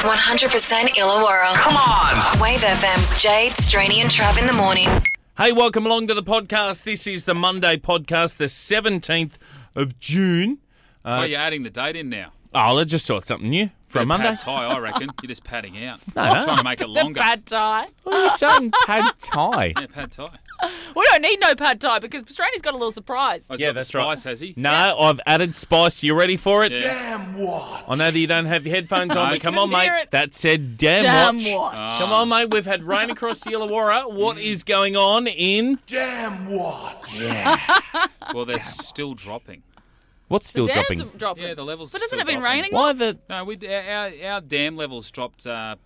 100% Illawarra. Come on! Wave FM's Jade, Straney and Trav in the morning. Hey, welcome along to the podcast. This is the Monday podcast, the 17th of June. You're adding the date in now. Oh, I just thought something new for a Monday. Pad thai, I reckon. You're just padding out. No. Trying to make it longer. Pad thai. What are you saying? Pad thai. Yeah, pad thai. We don't need no pad thai because Straney's got a little surprise. Oh, he's Yeah, got the that's right. spice, has he? No, I've added spice. You ready for it? Yeah. Damn what? I know that you don't have your headphones on, No, but come on, couldn't mate. hear it. That said, damn watch. Come on, mate. We've had rain across the Illawarra. What is going on in... Damn what? Well, they're still dropping. What's still The dropping? dams are dropping. Yeah, the levels. But are hasn't still it been dropping. raining? Why the... No, our dam levels dropped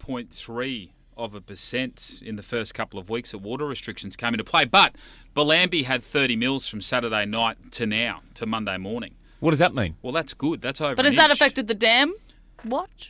0.3% in the first couple of weeks that water restrictions came into play. But Bellambi had 30 mils from Saturday night to now, to Monday morning. What does that mean? Well, that's good. That's over But an has that inch. affected the dam watch?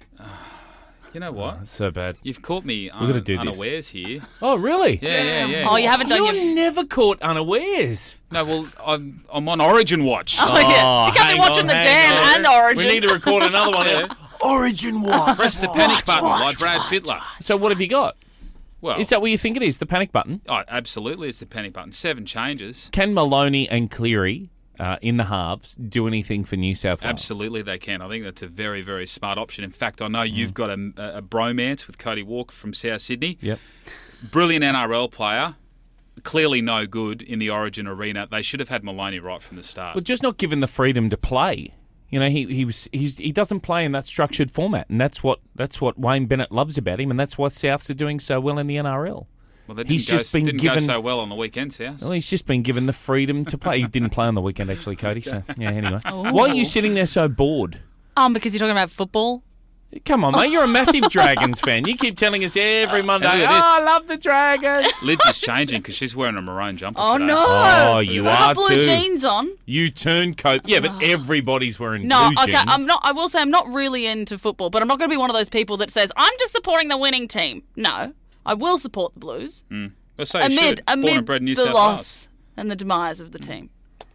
You know what? That's so bad. You've caught me gotta do this. unawares here. Oh, really? Yeah. Oh, you haven't done You're your... never caught unawares. No, well, I'm on Origin watch. Oh, yeah. You can't hang be watching on, the hang dam on. and Origin. We need to record another one. Yeah. Origin what? Press the panic button like Brad Fittler. So what have you got? Well, Is that what you think it is, the panic button? oh, absolutely, it's the panic button. 7 changes. Can Maloney and Cleary in the halves do anything for New South Wales? Absolutely, they can. I think that's a very, very smart option. In fact, I know you've got a bromance with Cody Walker from South Sydney. Yep. Brilliant NRL player. Clearly no good in the Origin arena. They should have had Maloney right from the start. Well, just not given the freedom to play. You know, he doesn't play in that structured format, and that's what Wayne Bennett loves about him, and that's why Souths are doing so well in the NRL. Well, they didn't, he's go, just been didn't given- go so well on the weekend, South. Well, he's just been given the freedom to play. He didn't play on the weekend, actually, Cody. So yeah. Anyway, why are you sitting there so bored? Because you're talking about football. Come on, mate. You're a massive Dragons fan. You keep telling us every Monday, look at oh, this. I love the Dragons. Lid's is changing because she's wearing a maroon jumper Oh, today. no. Oh, you I are have blue too. jeans on. You turncoat. Yeah, but everybody's wearing No, blue okay, jeans. I'm not. I will say I'm not really into football, but I'm not going to be one of those people that says I'm just supporting the winning team. No, I will support the Blues Well, so you should. Born and bred in New the South loss Wales. and the demise of the team.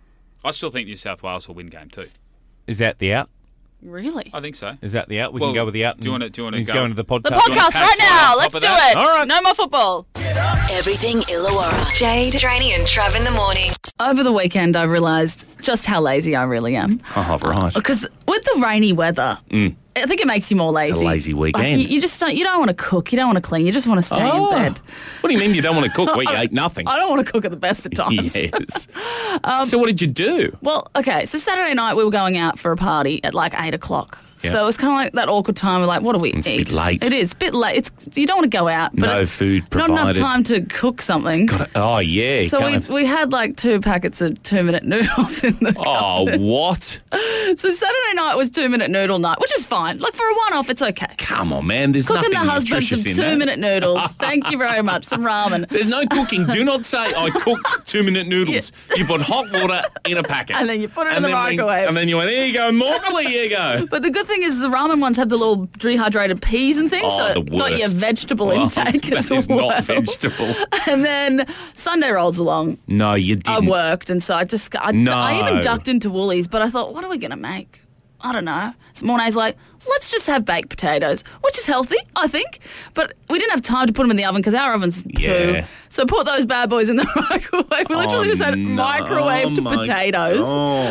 I still think New South Wales will win game 2. Is that the out? Really? I think so. Is that the out? We Well, can go with the out. do you wanna- do you wanna He's go- going to the podcast. The you want podcast to right pass now. on top Let's of do that? it. All right. No more football. Everything Illawarra. Jade, Straney and Trav in the morning. Over the weekend, I realised just how lazy I really am. Oh, right. Because with the rainy weather, I think it makes you more lazy. It's a lazy Like, weekend. you just don't. You don't want to cook. You don't want to clean. You just want to stay in bed. What do you mean you don't want to cook? Well, you ate nothing. I don't want to cook at the best of times. Yes. So what did you do? Well, okay. So Saturday night we were going out for a party at like 8 o'clock. Yeah. So it was kind of like that awkward time. We're like, what do we It's a eat? bit late. It is a bit late. You don't want to go out. But No it's food Not enough provided. time to cook something. Oh, yeah. So we had like 2 packets of 2-minute noodles in the Oh, cupboard. what? So Saturday night was 2-minute noodle night, which is fine. Like for a one-off, it's okay. Come on, man. There's Cooking nothing the husband some nutritious in that. 2-minute noodles. Thank you very much. Some ramen. There's no cooking. Do not say I cooked 2-minute noodles. You put hot water in a packet. And then you put it in And the then microwave. And then you went, here you go, Morley, here you go. But the good thing is the ramen ones have the little dehydrated peas and things, Oh, so the it got your worst. vegetable intake that as is well. not vegetable. And then Sunday rolls along. No, you I didn't. worked, and so I even ducked into Woolies, but I thought, what are we going to make? I don't know. So Mornay's like, let's just have baked potatoes, which is healthy, I think. But we didn't have time to put them in the oven because our oven's Yeah. poo. So put those bad boys in the microwave. We literally just had no. microwaved Oh, my potatoes.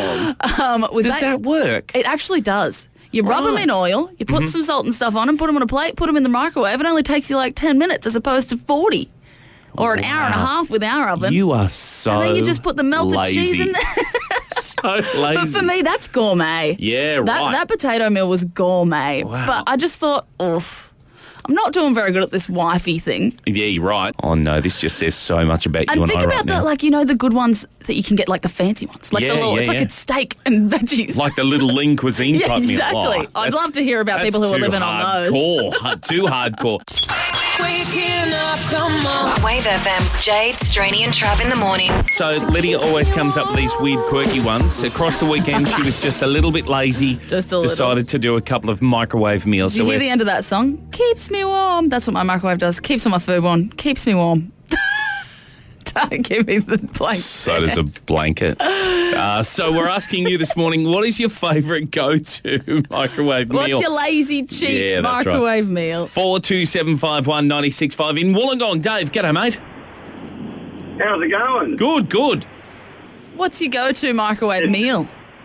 God. With Does that work? It actually does. You rub them in oil, you put some salt and stuff on them, put them on a plate, put them in the microwave. It only takes you like 10 minutes as opposed to 40 or an hour and a half with our oven. You are so and then you just put the melted lazy. cheese in there. So lazy. But for me, that's gourmet. Yeah, right. That potato meal was gourmet. Wow. But I just thought, oof. I'm not doing very good at this wifey thing. Yeah, you're right. Oh, no, this just says so much about you And and think I about right now. the good ones that you can get, like the fancy ones. Like Yeah, the little, yeah, it's like yeah. it's steak and veggies. Like the little lean cuisine Yeah, type meal. exactly. Oh, I'd that's- love to hear about people who are that's living too on those. hardcore. Too hardcore. Waking up, come on. Wave FM's Jade, Straney and Trav in the morning. So Lydia always comes up with these weird, quirky ones. Across the weekend, she was just a little bit lazy. Just a little. Decided to do a couple of microwave meals. Did you So hear the end of that song? Keeps me warm. That's what my microwave does. Keeps all my food warm. Keeps me warm. Don't give me the blank. So does a blanket. So we're asking you this morning, what is your favourite go-to microwave What's meal? your lazy, cheap microwave meal? 4275 965 in Wollongong. Dave, g'day, mate. How's it going? Good. What's your go-to microwave meal?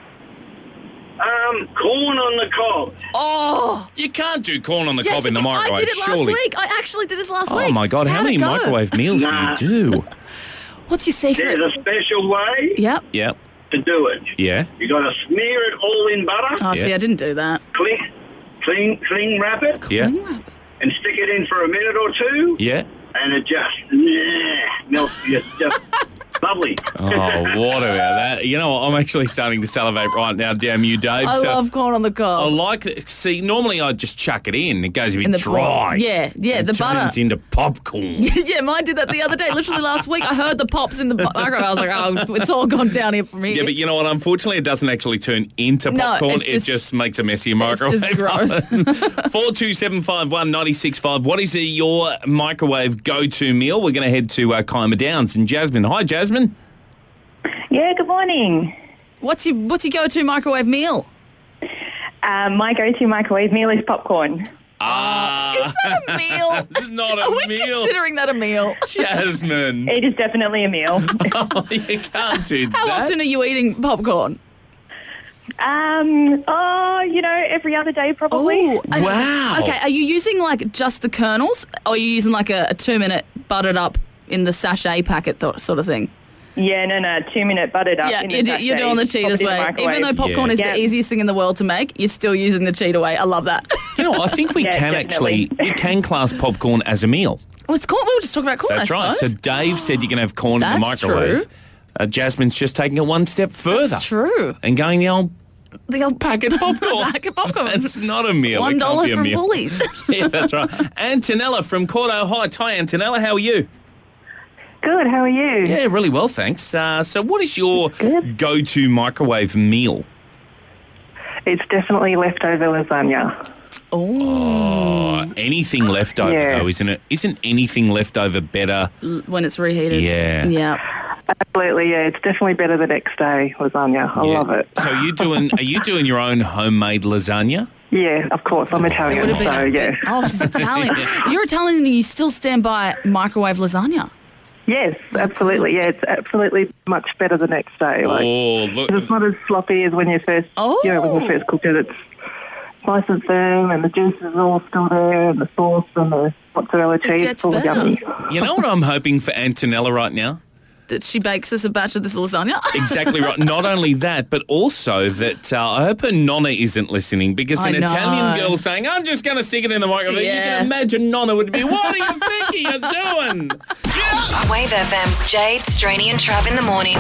Corn on the cob. Oh, You can't do corn on the yes, cob in the microwave, I did it last surely. week. I actually did this last week. Oh, my God. How How'd many it go? microwave meals Nah. do you do? What's your secret? There's a special way Yep. Yep. to do it. Yeah. You got to smear it all in butter, Oh, see, Yeah. I didn't do that. cling wrap it, Yeah. and stick it in for a minute or two, Yeah. and it just melts. It's just lovely. Oh, what about that? You know what? I'm actually starting to salivate right now. Damn you, Dave. I So love corn on the I cob. like it. See, normally I just chuck it in. It goes a bit In the dry. Yeah, It the butter. turns into popcorn. Yeah, mine did that the other day. Literally last week, I heard the pops in the microwave. I was like, oh, it's all gone down here from here. Yeah, but you know what? Unfortunately, it doesn't actually turn into No, popcorn. it's It just- just makes a messy it's microwave. just gross. 42751 965. What is your microwave go-to meal? We're going to head to Kiama Downs and Jasmine. Hi, Jasmine. Yeah, good morning. What's your go-to microwave meal? My go-to microwave meal is popcorn. Is that a meal? This is not Are a we meal. considering that a meal? Jasmine. It is definitely a meal. Oh, you can't do How that. often are you eating popcorn? Every other day probably. Wow. Okay, are you using like just the kernels, or are you using like a 2-minute buttered up in the sachet packet sort of thing? Yeah, no, 2-minute buttered up. Yeah, in the you're doing the sachet, Cheetah's popped in the way. microwave. Even though popcorn is Yeah. the easiest thing in the world to make, you're still using the Cheetah way. I love that. You know, I think we Yeah, can definitely. we can class popcorn as a meal. Well, it's corn. We were just talking about corn. That's I right. So suppose. Dave said you can have corn in the That's microwave. true. Jasmine's just taking it one step further. That's true. And going the old The old packet of popcorn. packet of popcorn. It's not a meal. It can't $1 be a from meal. Woolies. Yeah, that's right. Antonella from Cordo Heights. Hi, Antonella. How are you? Good, how are you? Yeah, really well, thanks. So what is your Good. go-to microwave meal? It's definitely leftover lasagna. Anything left over, Yeah. though, isn't it? Isn't anything left over better? When it's reheated. Yeah. Yeah. Absolutely, yeah. It's definitely better the next day, lasagna. I Yeah. love it. So are you doing your own homemade lasagna? Yeah, of course. I'm Italian, Would have been. so yeah. Oh, she's Italian. You're Italian and you still stand by microwave lasagna. Yes, absolutely. Yeah, it's absolutely much better the next day. Like, Oh, look. it's not as sloppy as when you first, Oh. when you first cook it. It's nice and firm, and the juice is all still there, and the sauce and the mozzarella cheese, gets it's all better. yummy. You know what I'm hoping for Antonella right now? That she bakes us a batch of this lasagna. Exactly right. Not only that, but also that I hope her nonna isn't listening, because I an know. Italian girl saying, I'm just going to stick it in the microwave. You Yeah. can imagine nonna would be, what are you thinking you're doing? Wave FM's Jade, Straney and Trav in the morning.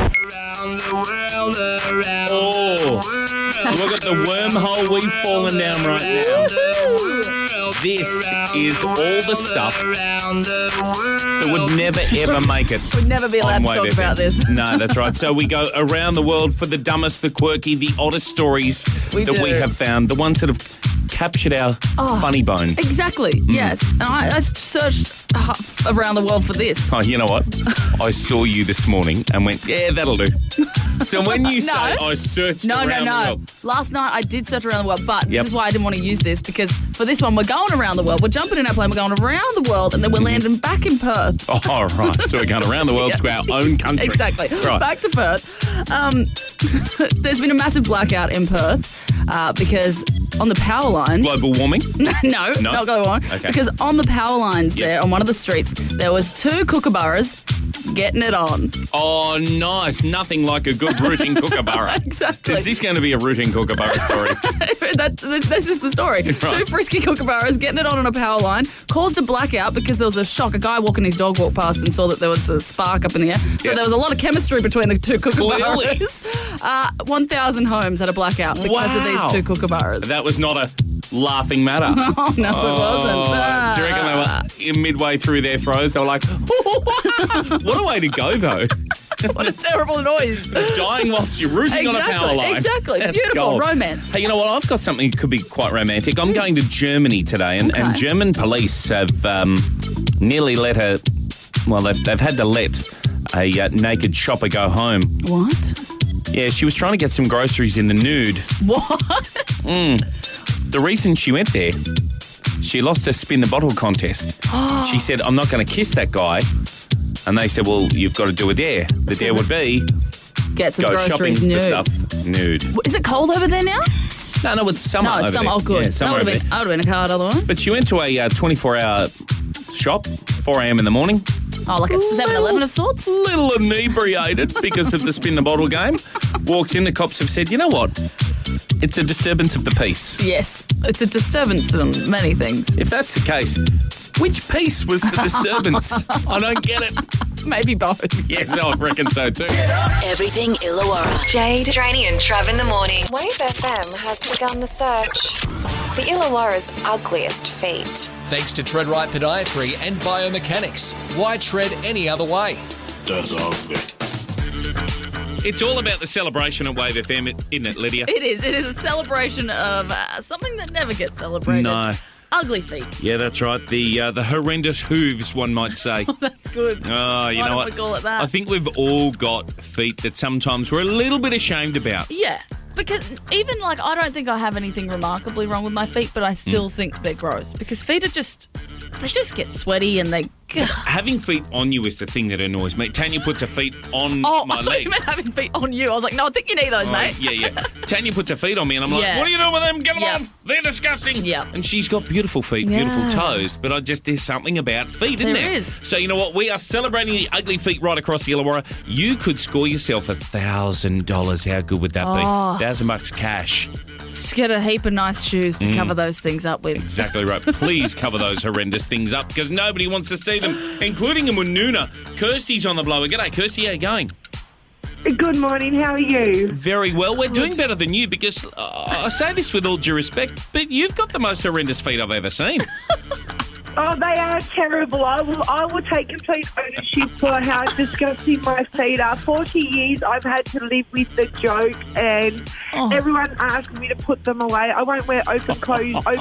Oh, look at the wormhole we've fallen down right now. This is all the stuff that would never, ever make it. Would never be allowed on to Wave talk FM. about this. No, that's right. So we go around the world for the dumbest, the quirky, the oddest stories We that we do. have found, the ones that have captured our funny bone. Exactly. Yes. And I searched around the world for this. Oh, you know what? I saw you this morning and went, yeah, that'll do. So when you say I searched No, around the world. Last night I did search around the world, but Yep. this is why I didn't want to use this, because for this one we're going around the world. We're jumping in our plane, we're going around the world, and then we're landing back in Perth. Oh, right. So we're going around the world to our own country. Exactly. Right. Back to Perth. There's been a massive blackout in Perth because on the power lines. Global warming. No, No? not go on. Okay. Because on the power lines Yes. there, on one of the streets, there was 2 kookaburras getting it on. Oh, nice. Nothing like a good rooting kookaburra. Exactly. Is this going to be a rooting kookaburra story? This is the story. Right. 2 frisky kookaburras getting it on a power line caused a blackout because there was a shock. A guy walking his dog walked past and saw that there was a spark up in the air. So Yeah. there was a lot of chemistry between the 2 Clearly. kookaburras. 1,000 homes had a blackout because of Wow. these 2 kookaburras. That was not a laughing matter. Oh, no, it wasn't. Do you reckon they were midway through their throws? They were like, what a way to go, though. What a terrible noise. Dying whilst you're rooting on a power line. Exactly. That's Beautiful. gold. Romance. Hey, you know what? I've got something that could be quite romantic. I'm going to Germany today, and Okay. German police have nearly let they've had to let a naked shopper go home. What? Yeah, she was trying to get some groceries in the nude. What? The reason she went there, she lost a spin the bottle contest. She said, I'm not going to kiss that guy. And they said, well, you've got to do a dare. The dare would be Get some go shopping groceries for nude. stuff nude. Is it cold over there now? No, it's summer No, over it's summer. there. Oh, good. Yeah, summer I over would there. have been a card otherwise. But she went to a 24-hour shop, 4 a.m. in the morning. Oh, like a 7-Eleven of sorts? Little inebriated because of the spin the bottle game. Walks in, the cops have said, you know what? It's a disturbance of the peace. Yes. It's a disturbance in many things. If that's the case, which piece was the disturbance? I don't get it. Maybe both. Yes, I reckon so too. Everything Illawarra. Jade, Straney and Trav in the morning. Wave FM has begun the search. The Illawarra's ugliest feet. Thanks to Tread Right Podiatry and Biomechanics. Why tread any other way? That's ugly. It's all about the celebration at Wave FM, isn't it, Lydia? It is. It is a celebration of something that never gets celebrated. No. Ugly feet. Yeah, that's right. The horrendous hooves, one might say. That's good. Oh, you Why know don't what? we call it that? I think we've all got feet that sometimes we're a little bit ashamed about. Yeah. Because even like I don't think I have anything remarkably wrong with my feet, but I still think they're gross. Because feet are they just get sweaty and they. Having feet on you is the thing that annoys me. Tanya puts her feet on I my thought leg. you meant having feet on you. I was like, no, I think you need those, mate. Yeah. Tanya puts her feet on me and I'm like, Yeah. what are you doing with them? Get them Yeah. off. They're disgusting. Yeah. And she's got beautiful feet, Yeah. beautiful toes, but there's something about feet, isn't there? There is. So you know what? We are celebrating the ugly feet right across the Illawarra. You could score yourself $1,000. How good would that be? $1,000 cash. Just get a heap of nice shoes to cover those things up with. Exactly right. Please cover those horrendous things up because nobody wants to see them, including a Mununa. Kirsty's on the blower. G'day, Kirsty. How you going? Good morning, how are you? Very well. We're doing better than you because I say this with all due respect, but you've got the most horrendous feet I've ever seen. Oh, they are terrible. I will take complete ownership for how disgusting my feet are. 40 years I've had to live with the joke and everyone asks me to put them away. I won't wear open toe shoes. Now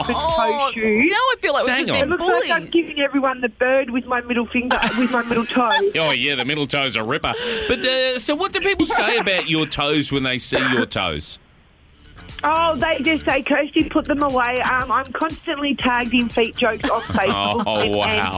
I feel like we're just Hang being on. It looks like I'm bullies. giving everyone the bird with my middle finger, with my middle toe. Oh, yeah, the middle toe's a ripper. But so what do people say about your toes when they see your toes? Oh, they just say, Kirsty, put them away. I'm constantly tagged in feet jokes on Facebook. Oh, wow.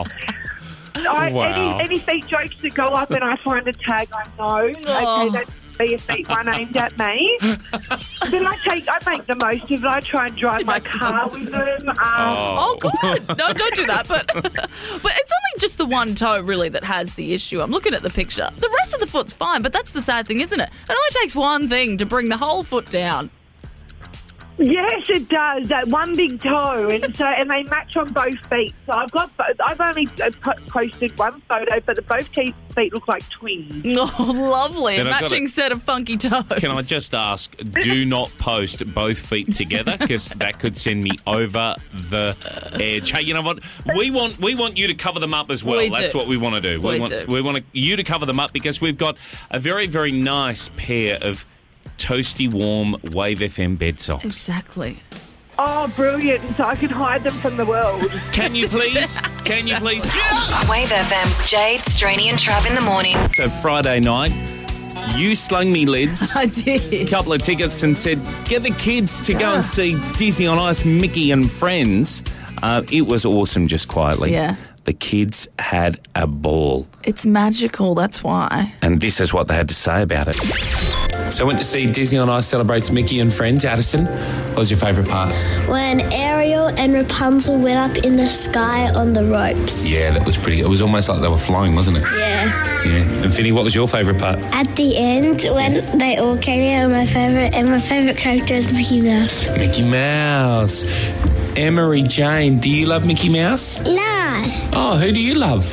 Wow. Any feet jokes that go up and I find a tag, I know. Okay, that's be a feet one aimed at me. Then I make the most of it. I try and drive my car with them. Oh, good. No, don't do that. But it's only just the one toe, really, that has the issue. I'm looking at the picture. The rest of the foot's fine, but that's the sad thing, isn't it? It only takes one thing to bring the whole foot down. Yes, it does. That one big toe, and they match on both feet. So I've only posted one photo, but both feet look like twins. Oh, lovely. Then I've got Matching set of funky toes. Can I just ask, do not post both feet together because that could send me over the edge. Hey, you know what? We want you to cover them up as well. We That's do. what we want to do. We We want you to cover them up because we've got a very, very nice pair of toasty warm Wave FM bed socks. Exactly. Oh, brilliant. So I can hide them from the world. Can you please? Can you please? Wave FM's Jade, Straney and Trav in the morning. So Friday night, you slung me lids. I did. A couple of tickets and said, get the kids to go and see Disney on Ice, Mickey and Friends. It was awesome, just quietly. Yeah. The kids had a ball. It's magical, that's why. And this is what they had to say about it. So I went to see Disney on Ice celebrates Mickey and Friends. Addison, what was your favourite part? When Ariel and Rapunzel went up in the sky on the ropes. Yeah, that was pretty. It was almost like they were flying, wasn't it? Yeah. Yeah. And Finny, what was your favourite part? At the end, when they all came out, my favourite character is Mickey Mouse. Mickey Mouse. Emery Jane, do you love Mickey Mouse? No. Oh, who do you love?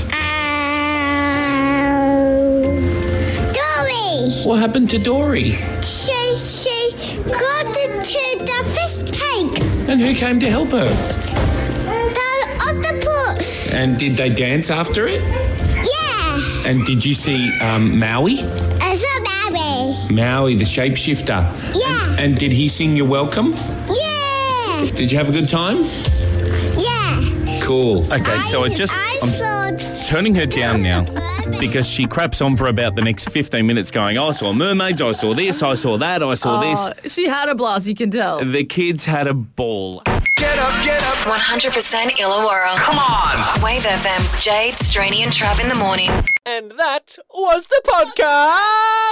Dory. What happened to Dory? She got into the fish tank. And who came to help her? The octopus. And did they dance after it? Yeah. And did you see Maui? I saw Baby. Maui, the shapeshifter. Yeah. And did he sing you welcome? Yeah. Did you have a good time? Yeah. Cool. Okay, so I'm turning her down now because she craps on for about the next 15 minutes going, I saw mermaids, I saw this, I saw that, I saw this. She had a blast, you can tell. The kids had a ball. Get up, get up. 100% Illawarra. Come on. Wave FM's Jade, Straney and Trav in the morning. And that was the podcast.